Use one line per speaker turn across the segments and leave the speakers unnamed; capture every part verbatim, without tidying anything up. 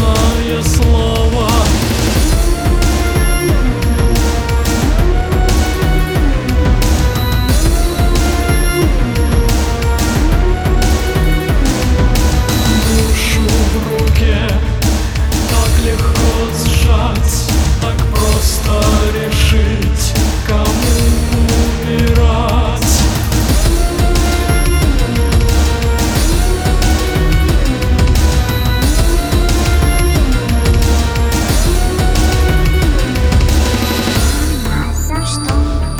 честное слово. Душу в руке так легко сжать, так просто решить, кому умирать.
За что?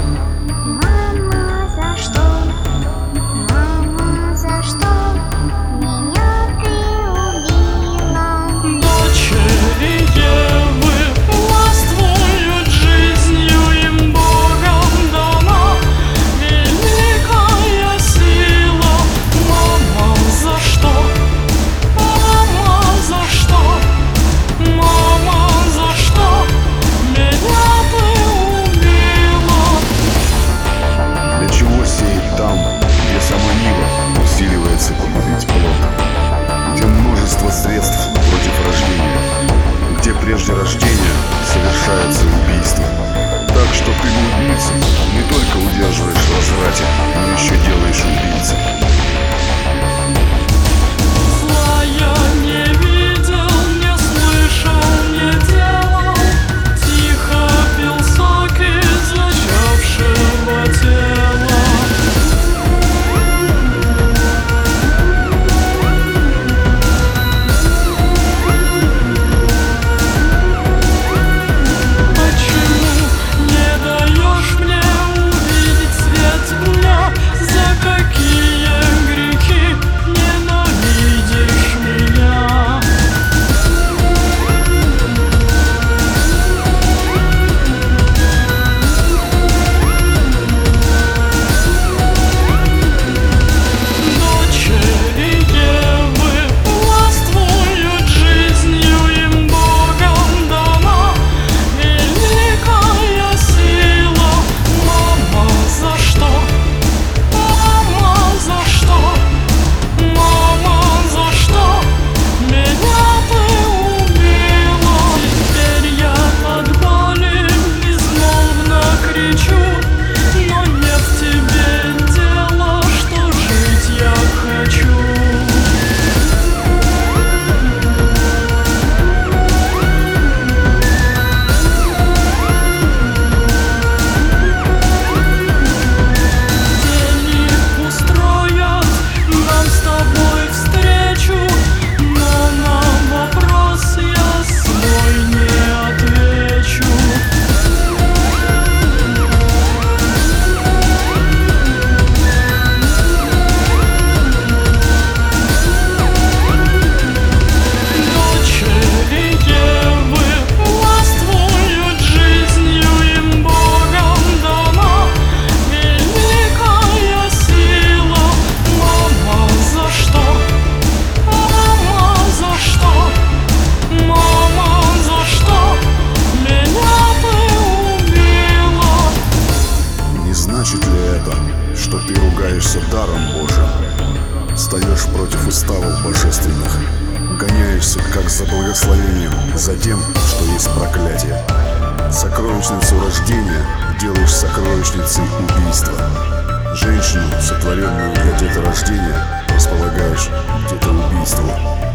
Мама, за что? Мама, за что меня ты убила?
Дочери Евы властвуют жизнью, им Богом дана великая сила. Мама, за что? Мама, за что? Мама, за что меня ты убила?
Для чего сеять там, где сама Нива усиливается погубить плод, где множество средств против рождения, где прежде рождения совершается убийство? Так что ты блудницу не только удерживаешь в разврате, но еще делаешь убийцей.
Зла я не видел, не слышал, не делал, тихо пил соки зачавшего тела. Почему не даешь мне увидеть свет дня? За какие грехи ненавидишь меня? Дочери Евы властвуют жизнью, им Богом дана великая сила. Мама, за что? Мама, за что? Мама, за что меня ты убила? Теперь я от боли безмолвно кричу, но нет в тебе дела, что жить я хочу. Тени устроят нам с тобой встречу, но на вопрос я свой не отвечу. Дочери Евы властвуют жизнью, им Богом дана великая сила. Мама, за что? Мама, за что? Мама, за что меня ты убила?
Не значит ли это, что ты ругаешься даром Божьим, встаешь против уставов божественных, гоняешься как за благословением, за тем, что есть проклятие? Сокровищницу рождения делаешь сокровищницей убийства. Женщину, сотворенную для деторождения, располагаешь к детоубийству.